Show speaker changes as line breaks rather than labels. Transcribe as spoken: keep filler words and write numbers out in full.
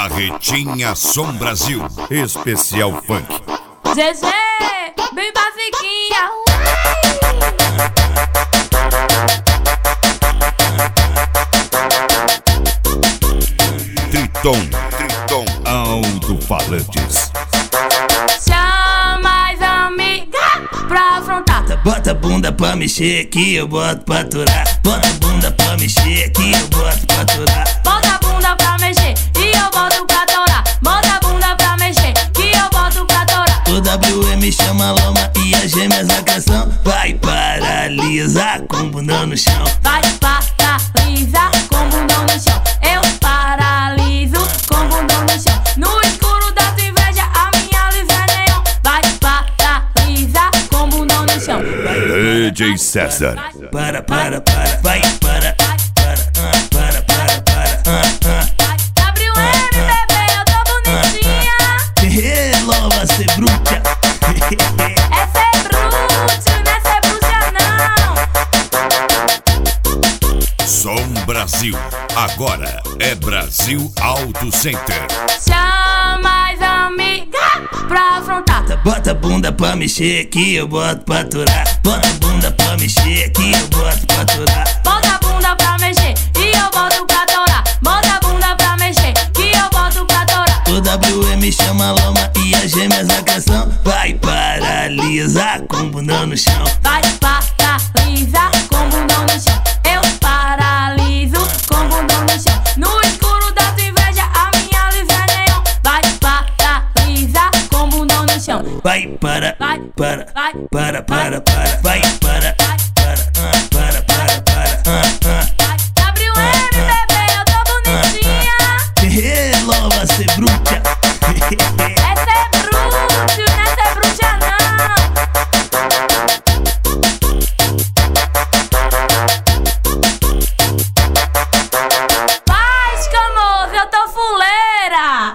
Barretinha Som Brasil, especial funk.
G G, bem basiquinha.
Triton, Triton, alto-falantes.
Chama as amigas pra afrontar.
Bota a bunda pra mexer que eu boto pra aturar. Bota a bunda pra mexer que eu boto pra aturar.
Bota a bunda pra mexer e eu boto pra torar. Bota a bunda pra mexer que eu boto pra torar.
O W M chama a loma e as gêmeas a canção. Vai paralisar com o bundão no chão.
Vai paralisar com o bundão no chão. Eu paraliso com o bundão no chão. No escuro da tua inveja a minha luz é neon. Vai paralisar com o bundão no chão.
D J César.
Para, para, para, vai, para, para, ah, para, para, para, ah, ah.
W M, bebê, eu tô bonitinha.
É, lova, cê bruxa.
É ser bruxo, não é ser bruxa não.
Som Brasil, agora é Brasil Auto Center.
Chama as amigas pra afrontar.
Bota a bunda pra mexer que eu boto pra aturar. Bota a bunda pra mexer que eu boto pra aturar.
Bota a bunda pra mexer e eu boto pra torar. Bota a bunda pra mexer que eu boto pra torar.
O W M chama a loma e as gêmeas a canção. Vai paralisar com o bundão no chão.
Vai paralisar com o bundão no chão. Eu paraliso com o bundão no chão. No escuro da tua inveja a minha luz é neon. Vai paralisar com o bundão no chão.
Vai, para,
Vai,
para,
vai,
para, para, para, vai.